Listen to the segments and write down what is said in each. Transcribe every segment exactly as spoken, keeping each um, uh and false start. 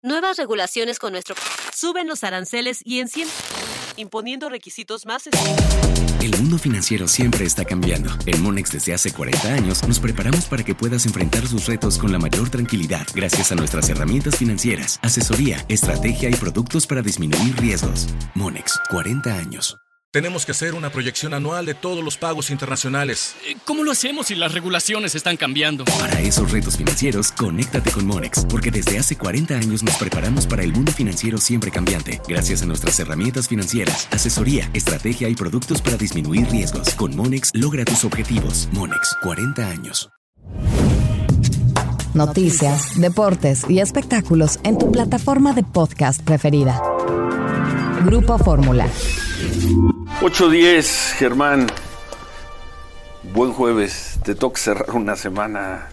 Nuevas regulaciones con nuestro... Suben los aranceles y encienden... imponiendo requisitos más estrictos. El mundo financiero siempre está cambiando. En Monex desde hace cuarenta años nos preparamos para que puedas enfrentar sus retos con la mayor tranquilidad gracias a nuestras herramientas financieras, asesoría, estrategia y productos para disminuir riesgos. Monex, cuarenta años. Tenemos que hacer una proyección anual de todos los pagos internacionales. ¿Cómo lo hacemos si las regulaciones están cambiando? Para esos retos financieros, conéctate con Monex, porque desde hace cuarenta años nos preparamos para el mundo financiero siempre cambiante, gracias a nuestras herramientas financieras, asesoría, estrategia y productos para disminuir riesgos. Con Monex, logra tus objetivos. Monex, cuarenta años. Noticias, deportes y espectáculos en tu plataforma de podcast preferida. Grupo Fórmula. ocho diez, Germán. Buen jueves. Te toca cerrar una semana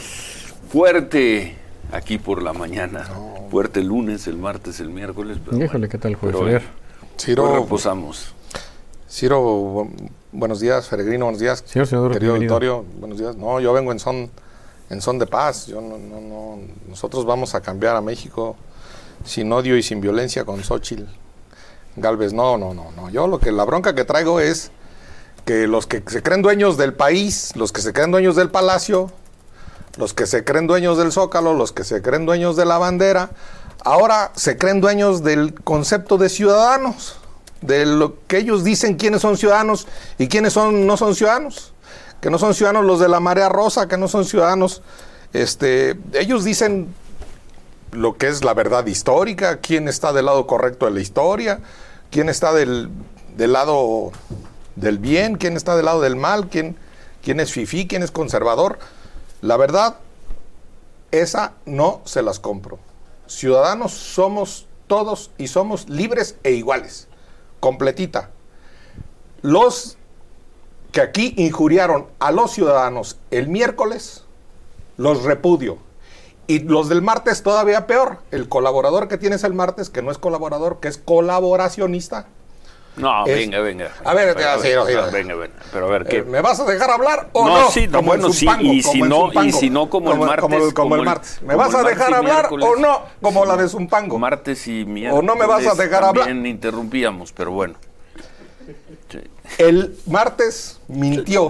fuerte aquí por la mañana. No. Fuerte el lunes, el martes, el miércoles. Pero Híjole, bueno, ¿qué tal jueves? Pero, Ciro, pues reposamos. Ciro, bu- buenos días. Feregrino, buenos días. Señor senador, querido bienvenido. auditorio, buenos días. No, yo vengo en son, en son de paz. Yo no, no, no. Nosotros vamos a cambiar a México sin odio y sin violencia con Xóchitl Gálvez. No, no, no, no. Yo lo que la bronca que traigo es que los que se creen dueños del país, los que se creen dueños del palacio, los que se creen dueños del Zócalo, los que se creen dueños de la bandera, ahora se creen dueños del concepto de ciudadanos, de lo que ellos dicen quiénes son ciudadanos y quiénes son no son ciudadanos, que no son ciudadanos los de la marea rosa, que no son ciudadanos, este, ellos dicen lo que es la verdad histórica, quién está del lado correcto de la historia, quién está del, del lado del bien, quién está del lado del mal, quién, quién es fifí, quién es conservador. La verdad, esa no se las compro. Ciudadanos somos todos y somos libres e iguales, completita. Los que aquí injuriaron a los ciudadanos el miércoles, los repudio. Y los del martes todavía peor. El colaborador que tienes el martes, que no es colaborador, que es colaboracionista. No, es, venga, venga. A ver, venga, a ver, venga, sí, venga, sí, venga, venga. Pero a ver, ¿qué? Eh, ¿Me vas a dejar hablar o no? no? Sí, no, como bueno, sí, Zumpango, y si como no, Zumpango, y si no, como el como, martes. Como, como, como el martes. ¿Me vas a dejar hablar o no? Como la de Zumpango. Martes y miércoles. O no me vas a dejar hablar. También interrumpíamos, pero bueno. Sí. El martes mintió.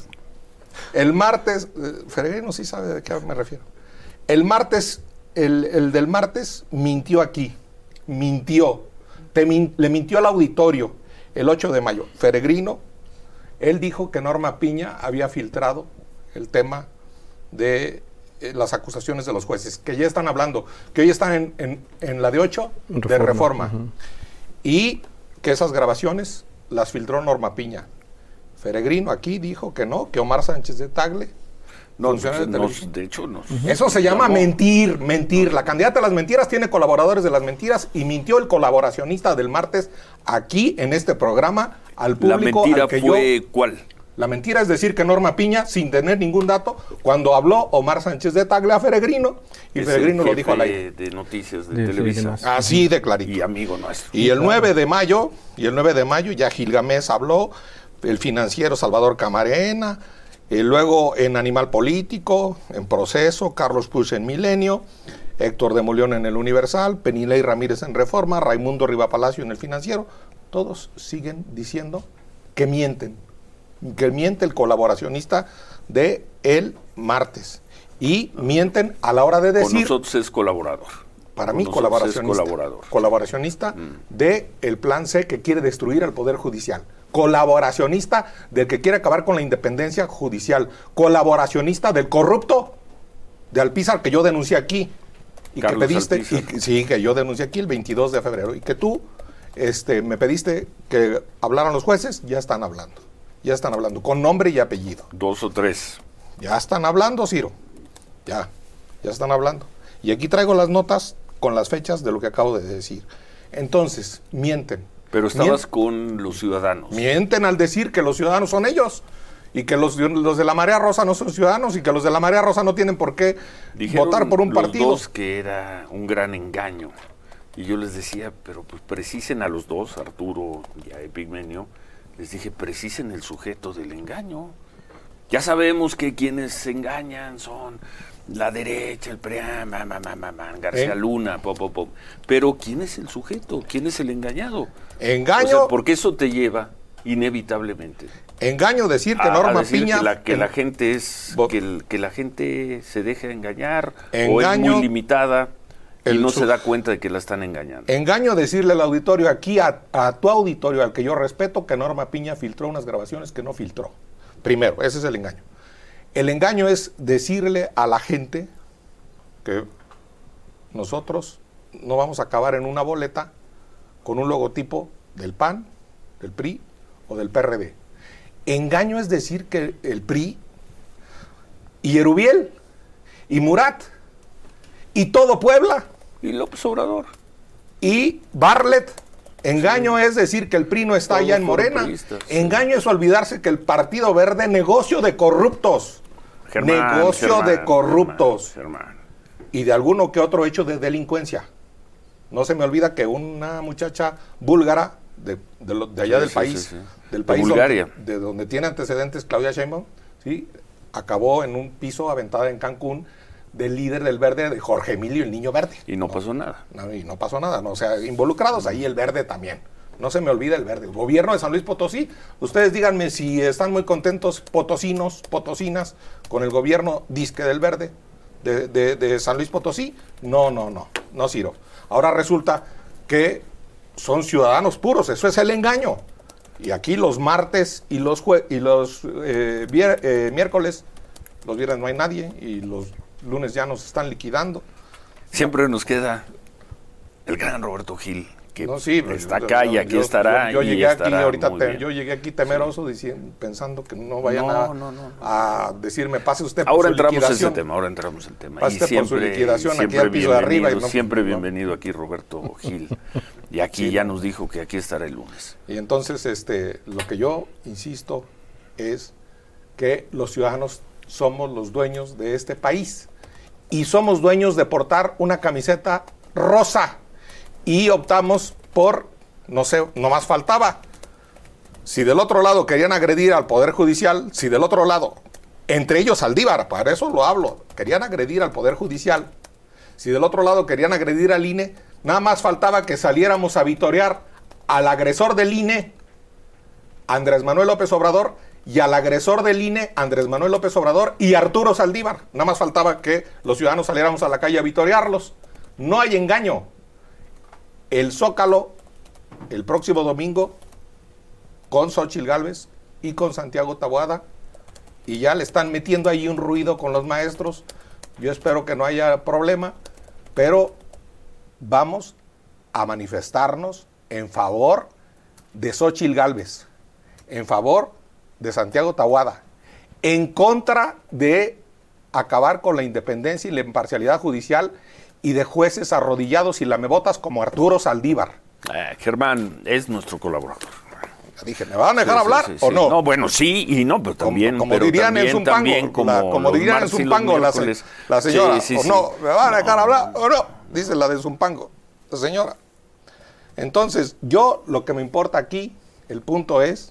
El martes, eh, Feregrino sí sabe de qué me refiero. El martes, el, el del martes mintió aquí. Mintió. Te min, le mintió al auditorio el ocho de mayo. Feregrino, él dijo que Norma Piña había filtrado el tema de eh, las acusaciones de los jueces, que ya están hablando, que hoy están en, en, en la de ocho de reforma. Uh-huh. Y que esas grabaciones las filtró Norma Piña. Feregrino aquí dijo que no, que Omar Sánchez de Tagle no, de, nos, de hecho no. Uh-huh. Eso se llama mentir, mentir. La candidata a las mentiras tiene colaboradores de las mentiras y mintió el colaboracionista del martes aquí en este programa al público. La mentira al que fue yo, ¿cuál? La mentira es decir que Norma Piña, sin tener ningún dato, cuando habló Omar Sánchez de Tagle a Feregrino, y es Feregrino lo dijo al aire. De noticias de, de Televisa. Así de clarito. Y amigo nuestro. Y el nueve de mayo, y el nueve de mayo ya Gilgamés habló, el financiero Salvador Camarena, y luego en Animal Político, en Proceso, Carlos Puig en Milenio, Héctor de Molión en El Universal, Penilei Ramírez en Reforma, Raimundo Rivapalacio en El Financiero, todos siguen diciendo que mienten, que miente el colaboracionista de el martes, y mienten a la hora de decir... Con nosotros es colaborador. Para Con mí colaboracionista, colaborador, colaboracionista mm. de el plan C que quiere destruir al Poder Judicial, colaboracionista del que quiere acabar con la independencia judicial, colaboracionista del corrupto de Alpizar que yo denuncié aquí y Carlos que pediste, Alpizar. y, sí, que yo denuncié aquí el veintidós de febrero y que tú este, me pediste que hablaran los jueces, ya están hablando, ya están hablando, con nombre y apellido. Dos o tres. Ya están hablando, Ciro, ya, ya están hablando. Y aquí traigo las notas con las fechas de lo que acabo de decir. Entonces, mienten. Pero estabas Mient- con los ciudadanos. Mienten al decir que los ciudadanos son ellos y que los, los de la Marea Rosa no son ciudadanos y que los de la Marea Rosa no tienen por qué Dijeron votar por un los partido. Dos que era un gran engaño. Y yo les decía, pero pues precisen a los dos, Arturo y a Epigmenio, les dije, precisen el sujeto del engaño. Ya sabemos que quienes se engañan son la derecha, el P R I, ma, ma, ma, ma, ma, García ¿Eh? Luna, pop, pop, pop. Pero ¿quién es el sujeto? ¿Quién es el engañado? Engaño. O sea, porque eso te lleva inevitablemente. Engaño decir que Norma a decir Piña que la, que en, la gente es que, el, que la gente se deja engañar engaño, o es muy limitada y no su, se da cuenta de que la están engañando. Engaño decirle al auditorio aquí a, a tu auditorio al que yo respeto que Norma Piña filtró unas grabaciones que no filtró. Primero, ese es el engaño. El engaño es decirle a la gente que nosotros no vamos a acabar en una boleta con un logotipo del P A N, del P R I o del P R D. Engaño es decir que el P R I y Erubiel y Murat y todo Puebla y López Obrador y Bartlett. Engaño sí. es decir que el P R I no está Todos allá en Morena. Periodistas, sí. Engaño es olvidarse que el Partido Verde negocio de corruptos. Germán, negocio Germán, de corruptos. Germán, Germán. Y de alguno que otro hecho de delincuencia. No se me olvida que una muchacha búlgara de, de, lo, de allá sí, del sí, país, sí, sí. del de país Bulgaria. Donde, de donde tiene antecedentes Claudia Sheinbaum, ¿sí? acabó en un piso aventada en Cancún del líder del Verde, de Jorge Emilio el Niño Verde. Y no, no pasó nada. No, y no pasó nada. No, o sea, involucrados ahí el Verde también. No se me olvida el Verde. El gobierno de San Luis Potosí, ustedes díganme si están muy contentos potosinos, potosinas, con el gobierno disque del Verde de, de, de San Luis Potosí. No, no, no, no sirvo. Ahora resulta que son ciudadanos puros, eso es el engaño. Y aquí los martes y los, jue- y los eh, vier- eh, miércoles, los viernes no hay nadie y los lunes ya nos están liquidando. Siempre nos queda el gran Roberto Gil, que no, sí, está acá yo, y aquí yo, estará. Yo, yo, llegué y aquí estará ahorita te, yo llegué aquí temeroso sí. diciendo, pensando que no vayan no, a, no, no, no. a decirme pase usted por ahora su entramos liquidación. En ese tema, ahora entramos en el tema. Pase y siempre, por su liquidación siempre aquí al piso de arriba. Y no, siempre no. bienvenido aquí Roberto Gil. Y aquí sí. ya nos dijo que aquí estará el lunes. Y entonces este, lo que yo insisto es que los ciudadanos somos los dueños de este país. Y somos dueños de portar una camiseta rosa. Y optamos por, no sé, no más faltaba. Si del otro lado querían agredir al Poder Judicial, si del otro lado, entre ellos Saldívar, para eso lo hablo, querían agredir al Poder Judicial, si del otro lado querían agredir al I N E, nada más faltaba que saliéramos a vitorear al agresor del I N E, Andrés Manuel López Obrador, y al agresor del I N E, Andrés Manuel López Obrador y Arturo Saldívar. Nada más faltaba que los ciudadanos saliéramos a la calle a vitorearlos. No hay engaño. El Zócalo, el próximo domingo, con Xóchitl Gálvez y con Santiago Taboada, y ya le están metiendo ahí un ruido con los maestros. Yo espero que no haya problema, pero vamos a manifestarnos en favor de Xóchitl Gálvez, en favor de Santiago Taboada, en contra de acabar con la independencia y la imparcialidad judicial y de jueces arrodillados y lamebotas como Arturo Saldívar. Eh, Germán es nuestro colaborador. Ya dije, ¿me van a dejar sí, hablar sí, sí, o sí. no? No, bueno, sí y no, pero también... Como, como pero dirían también, en Zumpango, también como, la, como dirían en Zumpango la, se, la señora, sí, sí, o sí. no, ¿me van a dejar no, hablar o no? Dice la de Zumpango, la señora. Entonces, yo lo que me importa aquí, el punto es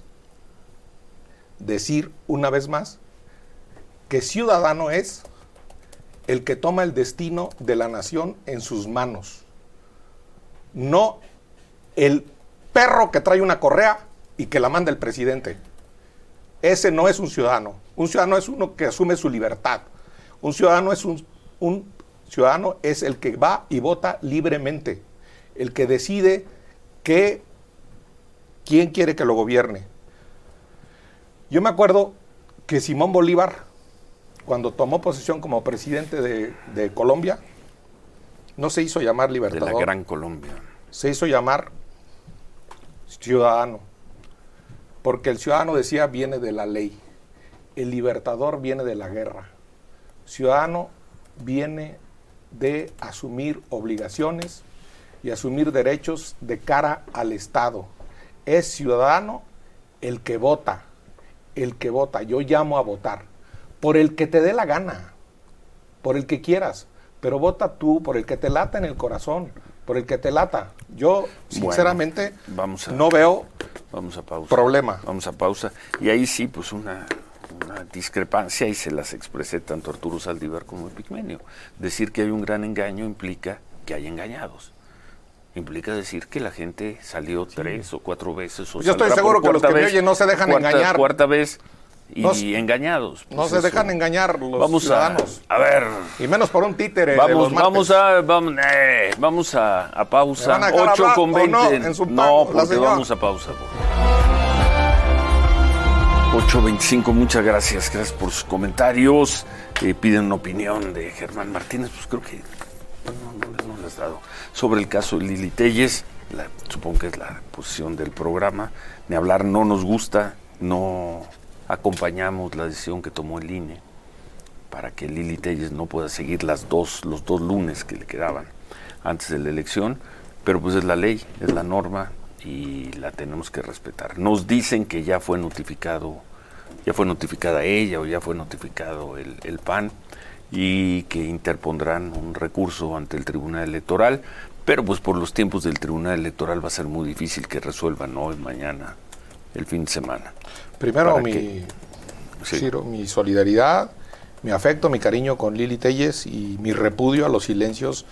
decir una vez más que ciudadano es el que toma el destino de la nación en sus manos, no el perro que trae una correa y que la manda el presidente. Ese no es un ciudadano. Un ciudadano es uno que asume su libertad. Un ciudadano es un, un ciudadano es el que va y vota libremente, el que decide que quién quiere que lo gobierne. Yo me acuerdo que Simón Bolívar, cuando tomó posesión como presidente de, de Colombia, no se hizo llamar libertador. De la Gran Colombia. Se hizo llamar ciudadano. Porque el ciudadano, decía, viene de la ley. El libertador viene de la guerra. Ciudadano viene de asumir obligaciones y asumir derechos de cara al Estado. Es ciudadano el que vota. El que vota. Yo llamo a votar. Por el que te dé la gana. Por el que quieras. Pero vota tú por el que te lata en el corazón. Por el que te lata. Yo, sinceramente, bueno, vamos a, no veo vamos a pausa. problema. Vamos a pausa. Y ahí sí, pues una, una una discrepancia y se las expresé tanto a Arturo Saldívar como a Epigmenio. Decir que hay un gran engaño implica que hay engañados. Implica decir que la gente salió sí. tres o cuatro veces. O Yo estoy seguro que los que me oyen no se dejan cuarta, engañar. Cuarta vez y no, engañados. Pues no se eso. dejan engañar los vamos ciudadanos. A, a ver. Y menos por un títere. Vamos, de los vamos a vamos, eh, vamos a, a pausa. ocho con veinte. No, en su no, porque vamos a pausa. ocho veinticinco, muchas gracias. Gracias por sus comentarios. Eh, piden una opinión de Germán Martínez. Pues creo que no, no, no les has dado. Sobre el caso de Lili Téllez, la, supongo que es la posición del programa. Ni hablar, no nos gusta, no acompañamos la decisión que tomó el I N E para que Lili Téllez no pueda seguir las dos, los dos lunes que le quedaban antes de la elección, pero pues es la ley, es la norma y la tenemos que respetar. Nos dicen que ya fue notificado, ya fue notificada ella o ya fue notificado el, el P A N y que interpondrán un recurso ante el Tribunal Electoral, pero pues por los tiempos del Tribunal Electoral va a ser muy difícil que resuelvan hoy, mañana, el fin de semana. Primero mi, que, sí. Ciro, mi solidaridad, mi afecto, mi cariño con Lili Téllez y mi repudio a los silencios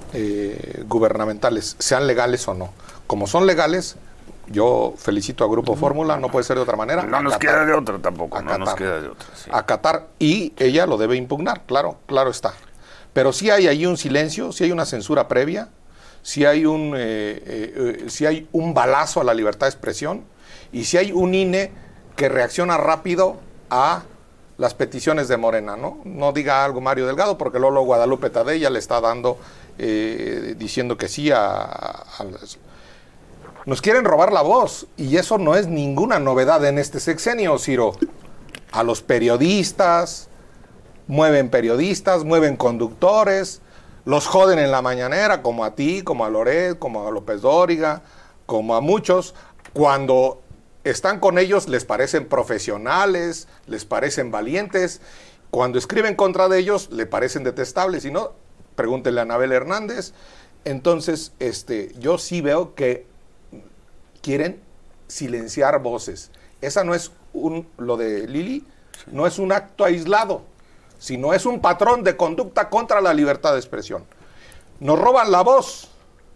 eh, gubernamentales, sean legales o no. Como son legales, yo felicito a Grupo Fórmula, no puede ser de otra manera. No nos queda de otra tampoco, no nos queda de otra. Sí. Acatar, y ella lo debe impugnar, claro, claro está. Pero sí hay ahí un silencio, sí hay una censura previa, sí hay un, eh, eh, sí hay un balazo a la libertad de expresión, y sí hay un I N E que reacciona rápido a las peticiones de Morena, ¿no? No diga algo Mario Delgado, porque Lolo Guadalupe Tadei ya le está dando, eh, diciendo que sí a, a, a las... Nos quieren robar la voz, y eso no es ninguna novedad en este sexenio, Ciro. A los periodistas, mueven periodistas, mueven conductores, los joden en la mañanera, como a ti, como a Loret, como a López Dóriga, como a muchos. Cuando están con ellos les parecen profesionales, les parecen valientes. Cuando escriben contra de ellos, le parecen detestables. Si no, pregúntenle a Anabel Hernández. Entonces, este, yo sí veo que quieren silenciar voces. Esa no es un, lo de Lili, sí. no es un acto aislado, sino es un patrón de conducta contra la libertad de expresión. Nos roban la voz,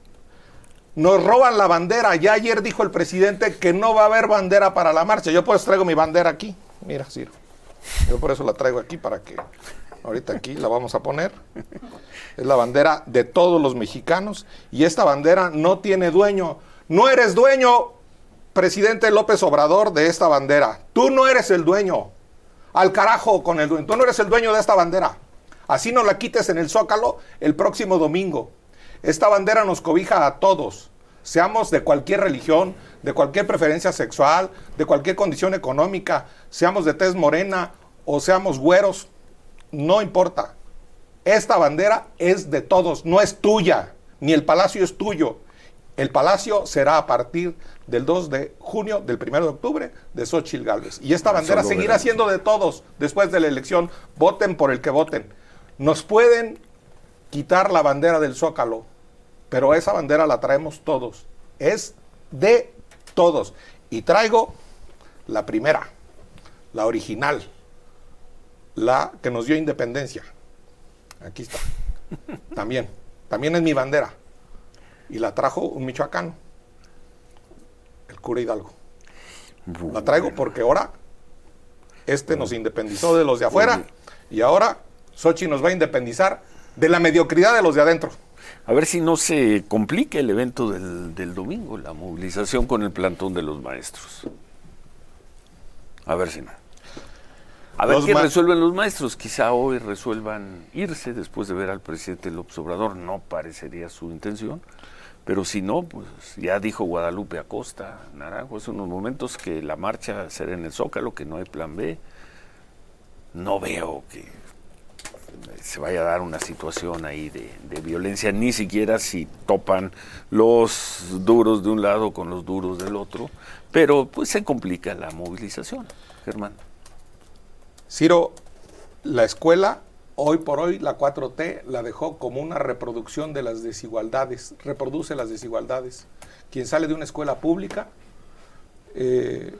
nos roban la bandera. Ya ayer dijo el presidente que no va a haber bandera para la marcha. Yo pues traigo mi bandera aquí, mira, Ciro. Yo por eso la traigo aquí para que ahorita aquí la vamos a poner. Es la bandera de todos los mexicanos y esta bandera no tiene dueño. No eres dueño, presidente López Obrador, de esta bandera. Tú no eres el dueño. Al carajo con el dueño. Tú no eres el dueño de esta bandera. Así no la quites en el Zócalo el próximo domingo. Esta bandera nos cobija a todos. Seamos de cualquier religión, de cualquier preferencia sexual, de cualquier condición económica, seamos de tez morena o seamos güeros, no importa. Esta bandera es de todos, no es tuya, ni el palacio es tuyo. El palacio será a partir del dos de junio, del primero de octubre, de Xóchitl Gálvez. Y esta bandera seguirá siendo de todos después de la elección. Voten por el que voten. Nos pueden quitar la bandera del Zócalo, pero esa bandera la traemos todos. Es de todos. Y traigo la primera, la original, la que nos dio independencia. Aquí está. También. También es mi bandera. Y la trajo un michoacano, el cura Hidalgo. Bueno. La traigo porque ahora este nos independizó de los de afuera y ahora Xochitl nos va a independizar de la mediocridad de los de adentro. A ver si no se complica el evento del, del domingo, la movilización con el plantón de los maestros. A ver si no. A ver qué resuelven los maestros. Quizá hoy resuelvan irse después de ver al presidente López Obrador. No parecería su intención. Pero si no, pues ya dijo Guadalupe Acosta Naranjo hace unos momentos que la marcha será en el Zócalo, que no hay plan B. No veo que se vaya a dar una situación ahí de, de violencia, ni siquiera si topan los duros de un lado con los duros del otro. Pero pues se complica la movilización, Germán. Ciro, la escuela... Hoy por hoy la cuatro T la dejó como una reproducción de las desigualdades, reproduce las desigualdades. Quien sale de una escuela pública eh,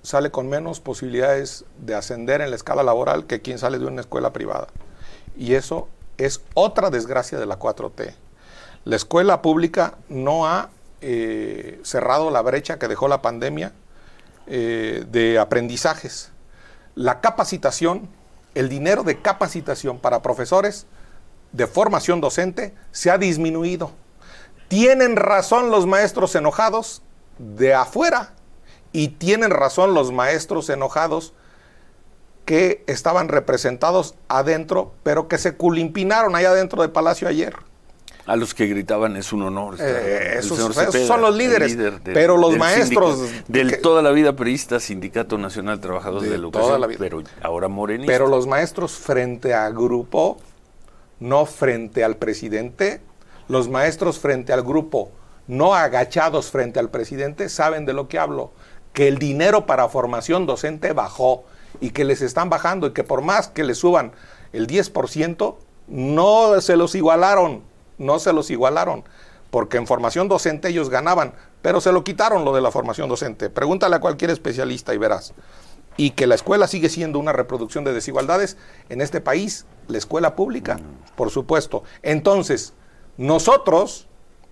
sale con menos posibilidades de ascender en la escala laboral que quien sale de una escuela privada. Y eso es otra desgracia de la cuatro T. La escuela pública no ha eh, cerrado la brecha que dejó la pandemia eh, de aprendizajes. La capacitación, el dinero de capacitación para profesores de formación docente se ha disminuido. Tienen razón los maestros enojados de afuera y tienen razón los maestros enojados que estaban representados adentro, pero que se culimpinaron allá adentro del Palacio ayer. A los que gritaban es un honor. Eh, esos, esos Cepeda, son los líderes, líder del, pero los maestros... Del que, toda la vida priista, Sindicato Nacional de Trabajadores de, de la Educación, pero ahora morenistas. Pero los maestros frente a grupo, no frente al presidente, los maestros frente al grupo, no agachados frente al presidente, saben de lo que hablo, que el dinero para formación docente bajó y que les están bajando y que por más que les suban el diez por ciento, no se los igualaron, no se los igualaron, porque en formación docente ellos ganaban, pero se lo quitaron lo de la formación docente. Pregúntale a cualquier especialista y verás. Y que la escuela sigue siendo una reproducción de desigualdades en este país, la escuela pública, por supuesto. Entonces, nosotros,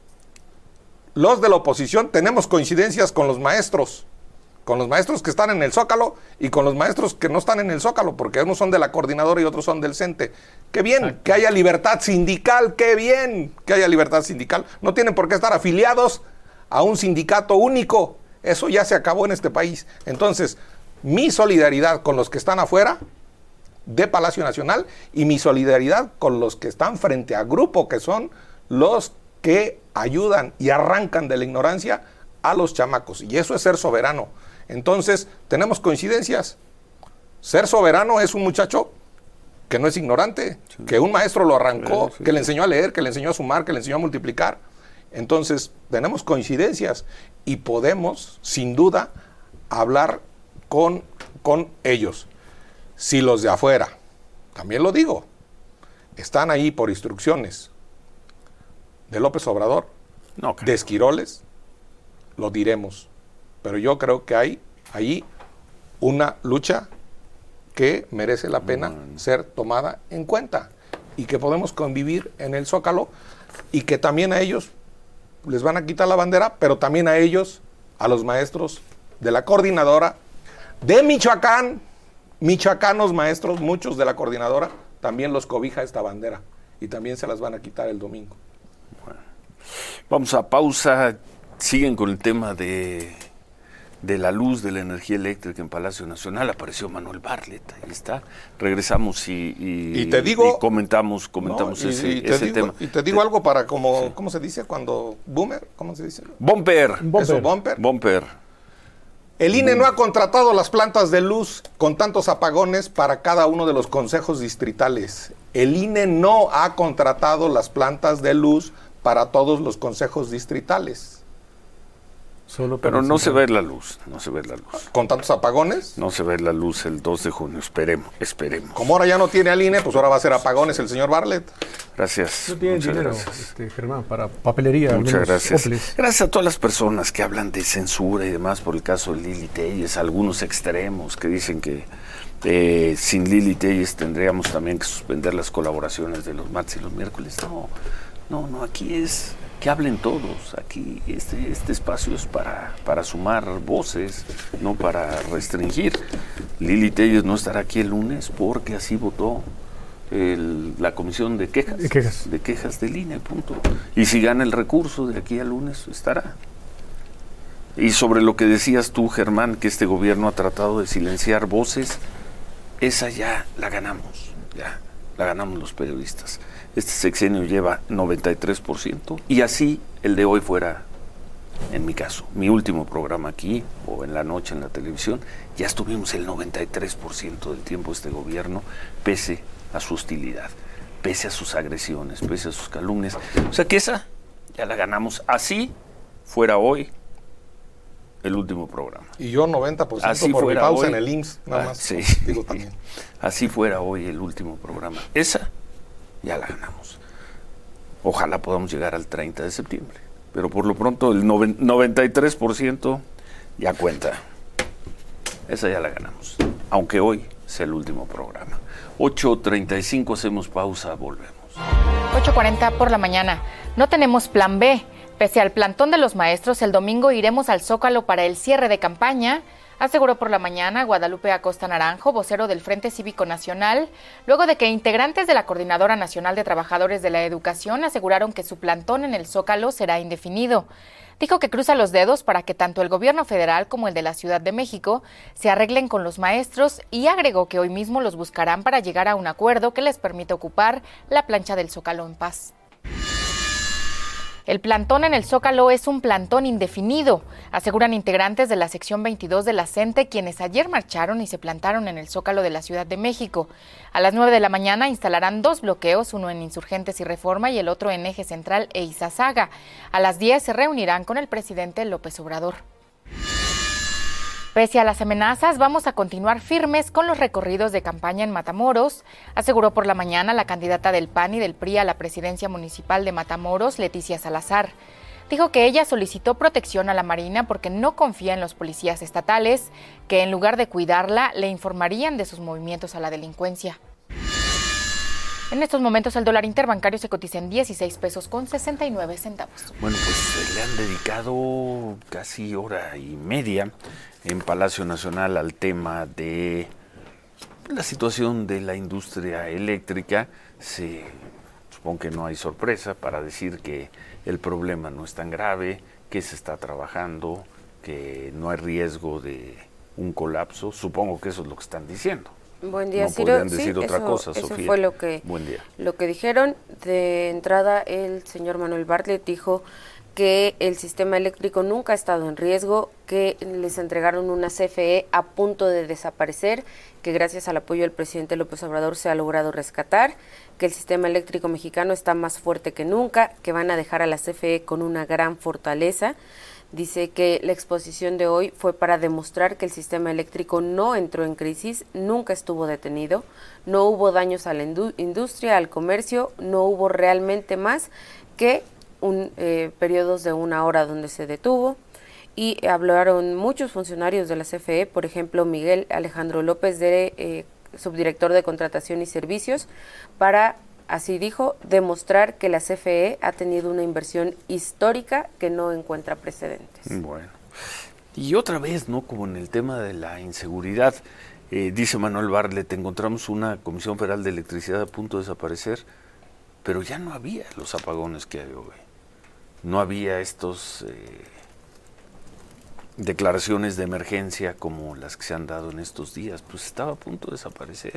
los de la oposición, tenemos coincidencias con los maestros, con los maestros que están en el Zócalo y con los maestros que no están en el Zócalo, porque unos son de la coordinadora y otros son del CENTE. ¡Qué bien! Exacto. Que haya libertad sindical, ¡qué bien! Que haya libertad sindical. No tienen por qué estar afiliados a un sindicato único. Eso ya se acabó en este país. Entonces, mi solidaridad con los que están afuera de Palacio Nacional y mi solidaridad con los que están frente a grupo, que son los que ayudan y arrancan de la ignorancia a los chamacos. Y eso es ser soberano. Entonces, tenemos coincidencias. Ser soberano es un muchacho que no es ignorante, sí. que un maestro lo arrancó, sí, sí, que le enseñó a leer, que le enseñó a sumar, que le enseñó a multiplicar. Entonces, tenemos coincidencias y podemos, sin duda, hablar con, con ellos. Si los de afuera, también lo digo, están ahí por instrucciones de López Obrador, no, de Esquiroles, lo diremos. Pero yo creo que hay ahí una lucha que merece la pena Man. ser tomada en cuenta y que podemos convivir en el Zócalo y que también a ellos les van a quitar la bandera, pero también a ellos, a los maestros de la coordinadora de Michoacán, michoacanos maestros, muchos de la coordinadora, también los cobija esta bandera y también se las van a quitar el domingo. Bueno, vamos a pausa. Siguen con el tema de, de la luz, de la energía eléctrica en Palacio Nacional. Apareció Manuel Bartlett, ahí está. Regresamos y, y, y, te digo, y comentamos, comentamos no, y, ese, y te ese digo, tema. Y te digo te, algo para como, sí. ¿cómo se dice cuando? ¿Boomer? ¿Cómo se dice? Bumper. Eso, bumper. Bumper. El I N E no ha contratado las plantas de luz con tantos apagones para cada uno de los consejos distritales. El I N E no ha contratado las plantas de luz para todos los consejos distritales. Solo Pero no se ve la luz, no se ve la luz. ¿Con tantos apagones? No se ve la luz el dos de junio, esperemos, esperemos. Como ahora ya no tiene al I N E, pues ahora va a ser apagones el señor Bartlett. Gracias. No tiene dinero, este, Germán, para papelería. Muchas gracias. Oples. Gracias a todas las personas que hablan de censura y demás por el caso de Lili Téllez, algunos extremos que dicen que eh, sin Lili Téllez tendríamos también que suspender las colaboraciones de los martes y los miércoles. No, no, no, aquí es... que hablen todos, aquí este, este espacio es para, para sumar voces, no para restringir. Lili Téllez no estará aquí el lunes porque así votó el, la comisión de quejas, de quejas, de quejas del I N E, punto. Y si gana el recurso de aquí al lunes, estará. Y sobre lo que decías tú, Germán, que este gobierno ha tratado de silenciar voces, esa ya la ganamos, ya la ganamos los periodistas. Este sexenio lleva noventa y tres por ciento y así el de hoy fuera, en mi caso, mi último programa aquí o en la noche en la televisión, ya estuvimos el noventa y tres por ciento del tiempo este gobierno, pese a su hostilidad, pese a sus agresiones, pese a sus calumnias. O sea que esa ya la ganamos. Así fuera hoy el último programa. Y yo noventa por ciento así por mi pausa hoy, en el I M S S, nada ah, más. Sí. Digo también. Así fuera hoy el último programa. Esa ya la ganamos. Ojalá podamos llegar al treinta de septiembre. Pero por lo pronto el noventa y tres por ciento ya cuenta. esa ya la ganamos, aunque hoy sea el último programa. ocho treinta y cinco, hacemos pausa, volvemos. ocho cuarenta por la mañana. No tenemos plan B. Pese al plantón de los maestros, el domingo iremos al Zócalo para el cierre de campaña, aseguró por la mañana Guadalupe Acosta Naranjo, vocero del Frente Cívico Nacional, luego de que integrantes de la Coordinadora Nacional de Trabajadores de la Educación aseguraron que su plantón en el Zócalo será indefinido. Dijo que cruza los dedos para que tanto el gobierno federal como el de la Ciudad de México se arreglen con los maestros y agregó que hoy mismo los buscarán para llegar a un acuerdo que les permita ocupar la plancha del Zócalo en paz. El plantón en el Zócalo es un plantón indefinido, aseguran integrantes de la sección veintidós de la CENTE, quienes ayer marcharon y se plantaron en el Zócalo de la Ciudad de México. A las nueve de la mañana instalarán dos bloqueos, uno en Insurgentes y Reforma y el otro en Eje Central e Izazaga. A las diez se reunirán con el presidente López Obrador. Pese a las amenazas, vamos a continuar firmes con los recorridos de campaña en Matamoros, aseguró por la mañana la candidata del P A N y del P R I a la presidencia municipal de Matamoros, Leticia Salazar. Dijo que ella solicitó protección a la Marina porque no confía en los policías estatales, que en lugar de cuidarla, le informarían de sus movimientos a la delincuencia. En estos momentos el dólar interbancario se cotiza en dieciséis pesos con sesenta y nueve centavos. Bueno, pues le han dedicado casi hora y media en Palacio Nacional al tema de la situación de la industria eléctrica. Se, supongo que no hay sorpresa para decir que el problema no es tan grave, que se está trabajando, que no hay riesgo de un colapso. Supongo que eso es lo que están diciendo. Buen día, no Ciro. podrían decir sí, otra eso, cosa, eso Sofía. fue lo que, Buen día. lo que dijeron. De entrada, el señor Manuel Bartlett dijo que el sistema eléctrico nunca ha estado en riesgo, que les entregaron una C F E a punto de desaparecer, que gracias al apoyo del presidente López Obrador se ha logrado rescatar, que el sistema eléctrico mexicano está más fuerte que nunca, que van a dejar a la C F E con una gran fortaleza. Dice que la exposición de hoy fue para demostrar que el sistema eléctrico no entró en crisis, nunca estuvo detenido, no hubo daños a la indu- industria, al comercio, no hubo realmente más que un eh, periodos de una hora donde se detuvo. Y hablaron muchos funcionarios de la C F E, por ejemplo Miguel Alejandro López, de eh, subdirector de Contratación y Servicios, para, así dijo, demostrar que la C F E ha tenido una inversión histórica que no encuentra precedentes. Bueno, y otra vez, ¿no? Como en el tema de la inseguridad, eh, dice Manuel Bartlett, encontramos una Comisión Federal de Electricidad a punto de desaparecer, pero ya no había los apagones que hay hoy. No había estos eh, declaraciones de emergencia como las que se han dado en estos días, pues estaba a punto de desaparecer.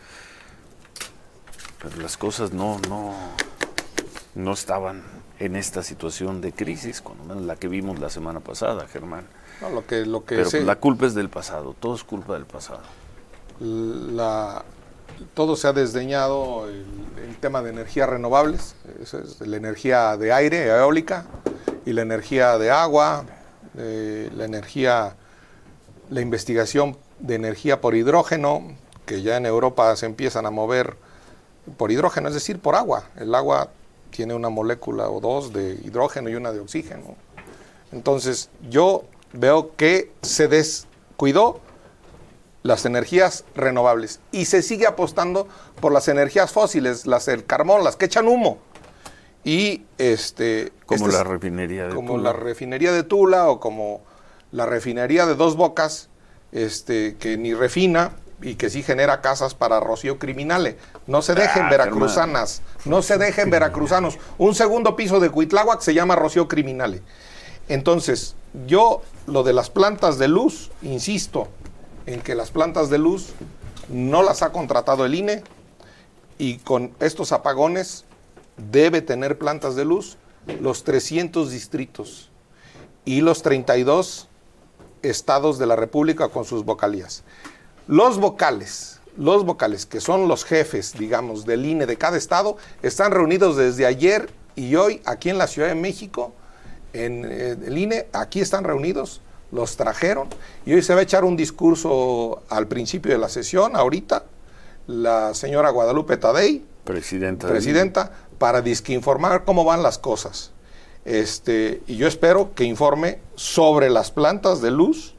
Pero las cosas no, no, no estaban en esta situación de crisis, cuando menos la que vimos la semana pasada, Germán. No, lo que, lo que Pero se, la culpa es del pasado, todo es culpa del pasado. La, todo se ha desdeñado el, el tema de energías renovables, eso es, la energía de aire, eólica, y la energía de agua, eh, la energía, la investigación de energía por hidrógeno, que ya en Europa se empiezan a mover por hidrógeno, es decir, por agua. El agua tiene una molécula o dos de hidrógeno y una de oxígeno. Entonces, yo veo que se descuidó las energías renovables y se sigue apostando por las energías fósiles, las del carbón, las que echan humo. Y este como este la es, refinería de como Tula. la refinería de Tula o como la refinería de Dos Bocas, este que ni refina y que sí genera casas para Rocío Criminale. No se dejen Ah, veracruzanas, no se dejen veracruzanos. Un segundo piso de Cuitláhuac se llama Rocío Criminale. Entonces, yo lo de las plantas de luz, insisto en que las plantas de luz no las ha contratado el I N E y con estos apagones debe tener plantas de luz los trescientos distritos y los treinta y dos estados de la República con sus vocalías. Los vocales, los vocales que son los jefes, digamos, del I N E de cada estado, están reunidos desde ayer y hoy aquí en la Ciudad de México, en eh, el I N E, aquí están reunidos, los trajeron y hoy se va a echar un discurso al principio de la sesión, ahorita, la señora Guadalupe Tadei, presidenta, presidenta para disque informar cómo van las cosas. Este, y yo espero que informe sobre las plantas de luz,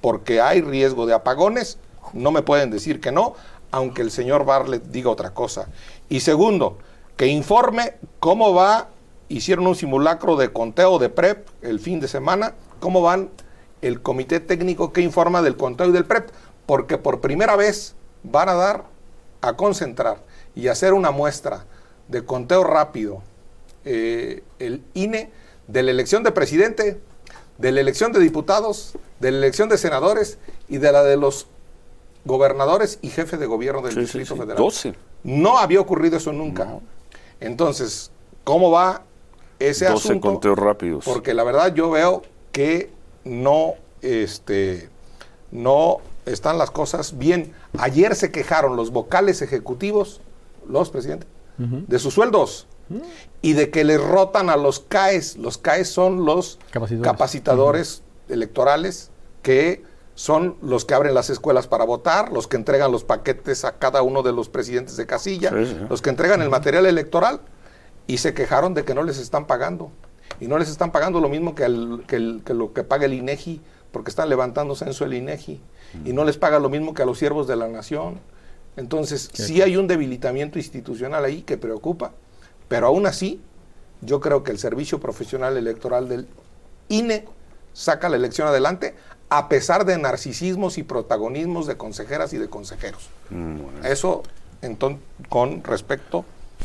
porque hay riesgo de apagones, no me pueden decir que no, aunque el señor Bartlett diga otra cosa. Y segundo, que informe cómo va, hicieron un simulacro de conteo de P R E P el fin de semana, cómo van el comité técnico que informa del conteo y del P R E P, porque por primera vez van a dar a concentrar y hacer una muestra de conteo rápido eh, el I N E de la elección de presidente, de la elección de diputados, de la elección de senadores y de la de los gobernadores y jefes de gobierno del sí, Distrito sí, sí. Federal. doce. No había ocurrido eso nunca. No. Entonces, ¿cómo va ese doce asunto? conteos rápidos. Porque la verdad yo veo que no, este, no están las cosas bien. Ayer se quejaron los vocales ejecutivos, los presidentes, uh-huh. de sus sueldos uh-huh. y de que les rotan a los C A E S. Los C A E S son los capacitadores, capacitadores uh-huh. electorales que son los que abren las escuelas para votar, los que entregan los paquetes a cada uno de los presidentes de casilla, sí, sí. los que entregan el material electoral, y se quejaron de que no les están pagando. Y no les están pagando lo mismo que, el, que, el, que lo que paga el INEGI, porque están levantando censo el INEGI, mm. y no les paga lo mismo que a los siervos de la nación. Entonces, sí, sí hay un debilitamiento institucional ahí que preocupa, pero aún así, yo creo que el Servicio Profesional Electoral del I N E saca la elección adelante, a pesar de narcisismos y protagonismos de consejeras y de consejeros. Mm, bueno. Eso, entonces, con respecto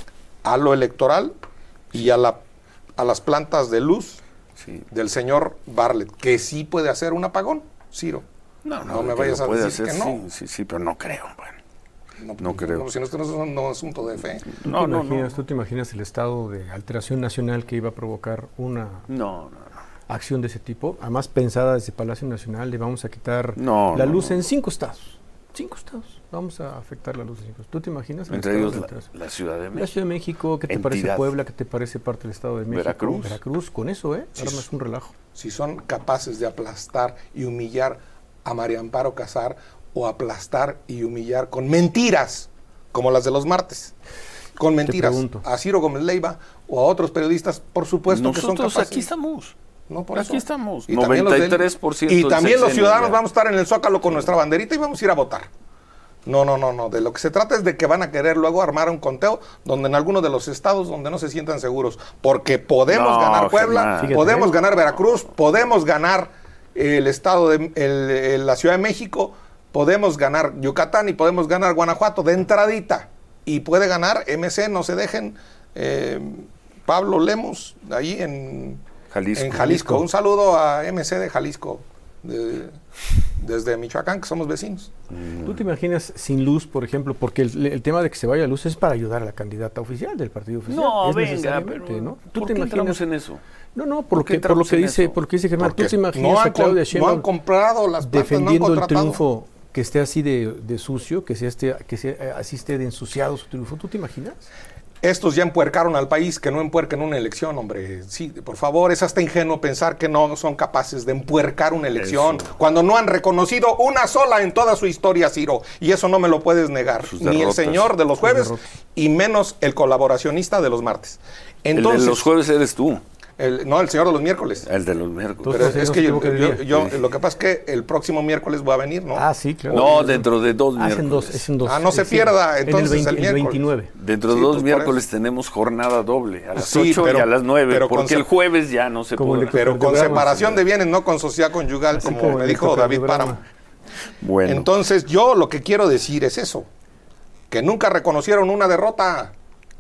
a lo electoral y a, la, a las plantas de luz sí. del señor Bartlett, que sí puede hacer un apagón, Ciro. No, no, no me vayas a decir hacer, que no. Sí, sí, sí, pero no creo, bueno. No, no creo. Como si no, esto no es un no, asunto de fe. ¿Tú, no, te no, imaginas, no. ¿Tú te imaginas el estado de alteración nacional que iba a provocar una... No, no, no. acción de ese tipo, además pensada desde Palacio Nacional, le vamos a quitar no, la no, luz no. en cinco estados, cinco estados, vamos a afectar la luz en cinco estados. ¿Tú te imaginas? Entre ellos la, la Ciudad de México. La Ciudad de México, ¿qué te Entidad. parece Puebla? ¿Qué te parece parte del Estado de México? Veracruz. Veracruz, con eso, ¿eh? Si, Ahora es un relajo. Si son capaces de aplastar y humillar a María Amparo Casar, o aplastar y humillar con mentiras, como las de los martes, con mentiras a Ciro Gómez Leiva o a otros periodistas, por supuesto Nosotros que son capaces. aquí estamos. No, por aquí eso. estamos. Y noventa y tres por ciento. Y también los ciudadanos vamos a estar en el Zócalo con nuestra banderita y vamos a ir a votar. No, no, no, no. De lo que se trata es de que van a querer luego armar un conteo donde en algunos de los estados donde no se sientan seguros. Porque podemos no, ganar Puebla, Fíjate, podemos ¿eh? ganar Veracruz, podemos ganar el estado de el, el, la Ciudad de México, podemos ganar Yucatán y podemos ganar Guanajuato de entradita. Y puede ganar M C, no se dejen. Eh, Pablo Lemos, ahí en... Jalisco. En Jalisco. Un saludo a M C de Jalisco, de, desde Michoacán, que somos vecinos. Mm. ¿Tú te imaginas sin luz, por ejemplo? Porque el, el tema de que se vaya luz es para ayudar a la candidata oficial del partido oficial. No, es venga, pero ¿no? ¿Tú ¿por te qué imaginas entramos en eso? No, no, por, que, por lo que dice, por lo que dice Germán. ¿Tú te imaginas no a Claudia Sheinbaum no han comprado las plantas, defendiendo no han el triunfo que esté así de, de sucio, que sea este, que sea así esté de ensuciado su triunfo? ¿Tú te imaginas? Estos ya empuercaron al país, que no empuerquen una elección, hombre. Sí, por favor, es hasta ingenuo pensar que no son capaces de empuercar una elección, eso. Cuando no han reconocido una sola en toda su historia, Ciro. Y eso no me lo puedes negar. Sus ni derrotas, el señor de los jueves, y menos el colaboracionista de los martes. Entonces, el de los jueves eres tú. El, no, el señor de los miércoles. El de los miércoles. Pero es que yo, yo, yo sí. lo que pasa es que el próximo miércoles voy a venir, ¿no? Ah, sí, claro. No, dentro de dos ah, miércoles. En dos, es en dos. Ah, no se pierda, entonces el, veinte, el miércoles. El veintinueve. Dentro de sí, dos pues miércoles tenemos jornada doble, a las sí, ocho pero, y a las nueve, porque con, el jueves ya no se puede. Pero con separación de bienes, no con sociedad conyugal, como, como me dijo David Páramo. Bueno. Entonces, yo lo que quiero decir es eso, que nunca reconocieron una derrota.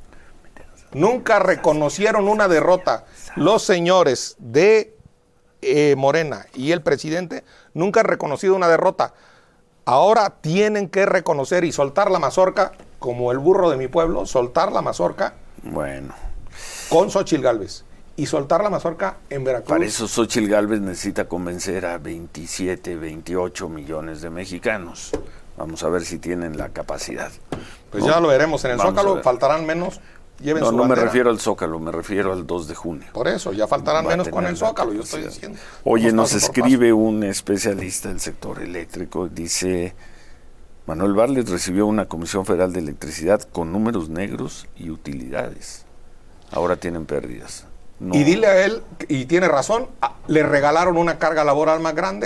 Nunca reconocieron una derrota. Los señores de eh, Morena y el presidente nunca han reconocido una derrota. Ahora tienen que reconocer y soltar la mazorca, como el burro de mi pueblo, soltar la mazorca bueno. con Xóchitl Gálvez. Y soltar la mazorca en Veracruz. Para eso Xóchitl Gálvez necesita convencer a veintisiete, veintiocho millones de mexicanos. Vamos a ver si tienen la capacidad. Pues ¿no? Ya lo veremos en el Vamos Zócalo, faltarán menos. Lleven no, su no bandera. Me refiero al Zócalo, me refiero al dos de junio. Por eso, ya faltarán menos con el Zócalo, yo estoy diciendo. Oye, nos escribe un especialista del sector eléctrico, dice, Manuel Bartlett recibió una Comisión Federal de Electricidad con números negros y utilidades. Ahora tienen pérdidas. No. Y dile a él, y tiene razón, le regalaron una carga laboral más grande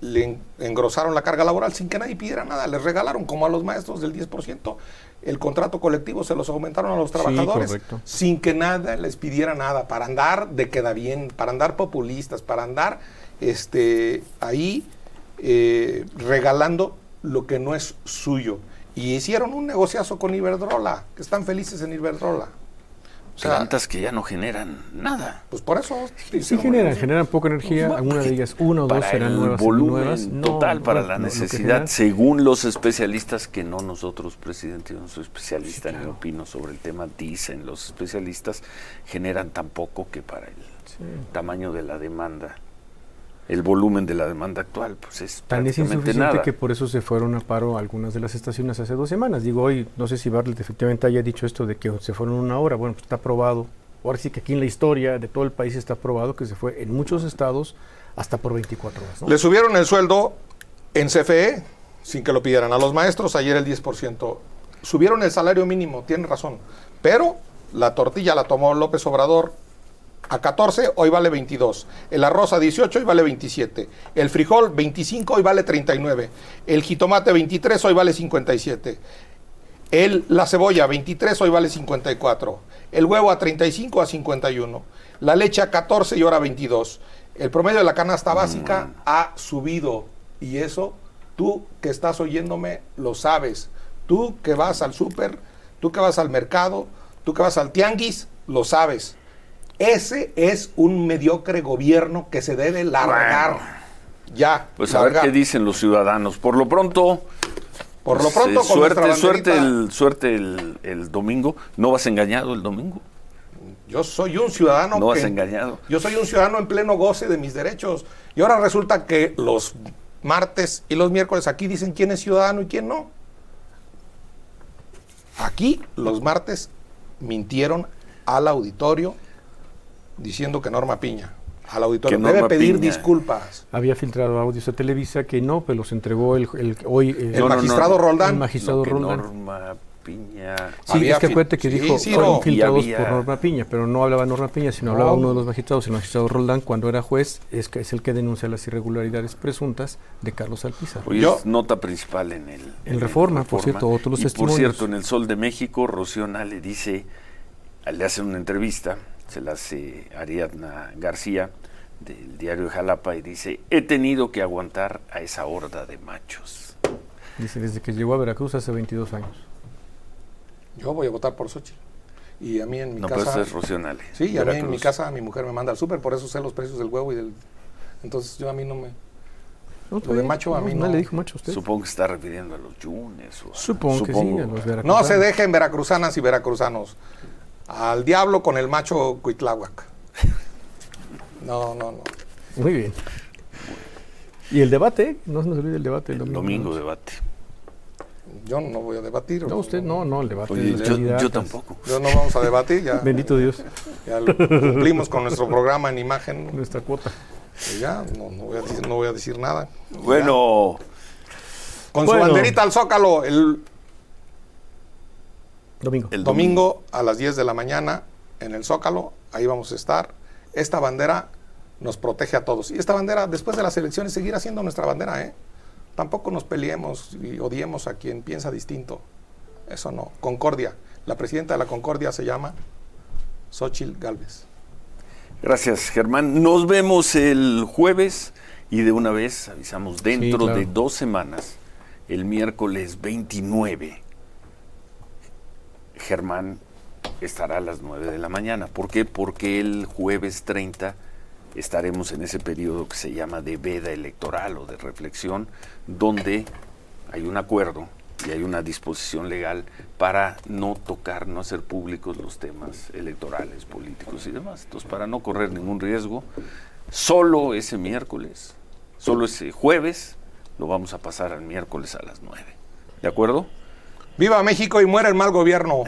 le engrosaron la carga laboral sin que nadie pidiera nada. Les regalaron, como a los maestros, del diez por ciento. El contrato colectivo se los aumentaron a los trabajadores sí, sin que nada les pidiera nada, para andar de queda bien, para andar populistas, para andar este, ahí eh, regalando lo que no es suyo. Y hicieron un negociazo con Iberdrola, que están felices en Iberdrola. O sea, plantas que ya no generan nada. Pues por eso. Sí, sí generan, generan poca energía. No, alguna de ellas, una o dos serán nuevas. Volumen nuevas. total no, para no, la no, necesidad, según los especialistas, que no nosotros, presidente, yo no soy especialista sí, claro. ni opino sobre el tema, dicen los especialistas, generan tan poco que para el sí. tamaño de la demanda, el volumen de la demanda actual, pues es tan es insuficiente nada. Que por eso se fueron a paro algunas de las estaciones hace dos semanas. Digo, hoy no sé si Bartlett efectivamente haya dicho esto de que se fueron una hora. Bueno, pues está probado. Ahora sí que aquí en la historia de todo el país está probado que se fue en muchos estados hasta por veinticuatro horas, ¿no? Le subieron el sueldo en C F E sin que lo pidieran. A los maestros ayer el diez por ciento. Subieron el salario mínimo, tienen razón. Pero la tortilla la tomó López Obrador a catorce, hoy vale veintidós. El arroz a dieciocho, hoy vale veintisiete. El frijol veinticinco, hoy vale treinta y nueve. El jitomate veintitrés, hoy vale cincuenta y siete. El, la cebolla veintitrés, hoy vale cincuenta y cuatro. El huevo a treinta y cinco, a cincuenta y uno. La leche a catorce y ahora veintidós. El promedio de la canasta básica mm. ha subido. Y eso, tú que estás oyéndome, lo sabes. Tú que vas al súper, tú que vas al mercado, tú que vas al tianguis, lo sabes. Ese es un mediocre gobierno que se debe largar. Bueno, ya. Pues largar. A ver qué dicen los ciudadanos. Por lo pronto, por lo pronto, pues, con suerte, suerte, el, suerte el, el domingo. ¿No vas engañado el domingo? Yo soy un ciudadano. No que, vas engañado. Yo soy un ciudadano en pleno goce de mis derechos. Y ahora resulta que los martes y los miércoles aquí dicen quién es ciudadano y quién no. Aquí los martes mintieron al auditorio diciendo que Norma Piña, al auditorio, debe pedir Piña. disculpas. Había filtrado audios a Televisa que no, pero los entregó el, el hoy el, el magistrado no, no, Roldán. El magistrado no, Roldán. Norma Piña. Sí, había es que acuérdate que sí, dijo sí, fueron no, filtrados había... por Norma Piña, pero no hablaba Norma Piña, sino no. hablaba uno de los magistrados. El magistrado Roldán, cuando era juez, es, que es el que denuncia las irregularidades presuntas de Carlos Alpizar. Hoy Yo, es nota principal en el en, en Reforma, el Reforma, por cierto, otros los y testimonios. Por cierto, en el Sol de México, Rocío Nale le dice, le hace una entrevista, se la hace Ariadna García del diario de Jalapa y dice, he tenido que aguantar a esa horda de machos. Dice, desde que llegó a Veracruz hace veintidós años. Yo voy a votar por Xochitl. Y a mí en mi no, casa... No, pero eso es Rocío Nale. Sí, y a mí en mi casa mi mujer me manda al súper, por eso sé los precios del huevo y del... Entonces yo a mí no me... No, lo de macho a mí no... no le dijo macho a usted. Supongo que está refiriendo a los yunes. O a, supongo, supongo que sí, a los veracruzanos. No se dejen veracruzanas y veracruzanos. Al diablo con el macho Cuitláhuac. No, no, no. Muy bien. Y el debate, no se nos olvide el debate. El domingo, domingo debate. Yo no voy a debatir. No, usted no, no, el debate. Oye, de yo, yo tampoco. Yo no vamos a debatir ya. Bendito Dios. Ya lo cumplimos con nuestro programa en imagen. Nuestra cuota. Pues ya, no, no, voy a decir, no voy a decir nada. Bueno. Ya. Con bueno. su banderita al Zócalo, el domingo. El domingo a las diez de la mañana en el Zócalo, ahí vamos a estar. Esta bandera nos protege a todos. Y esta bandera, después de las elecciones, seguirá siendo nuestra bandera, ¿eh? Tampoco nos peleemos y odiemos a quien piensa distinto. Eso no. Concordia. La presidenta de la Concordia se llama Xóchitl Gálvez. Gracias, Germán. Nos vemos el jueves y de una vez avisamos dentro sí, claro. de dos semanas, el miércoles veintinueve, Germán estará a las nueve de la mañana. ¿Por qué? Porque el jueves treinta estaremos en ese periodo que se llama de veda electoral o de reflexión, donde hay un acuerdo y hay una disposición legal para no tocar, no hacer públicos los temas electorales, políticos y demás. Entonces, para no correr ningún riesgo, solo ese miércoles, solo ese jueves, lo vamos a pasar al miércoles a las nueve. ¿De acuerdo? ¡Viva México y muera el mal gobierno!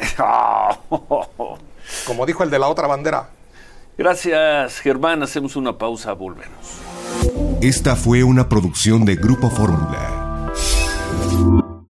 Como dijo el de la otra bandera. Gracias, Germán. Hacemos una pausa, volvemos. Esta fue una producción de Grupo Fórmula.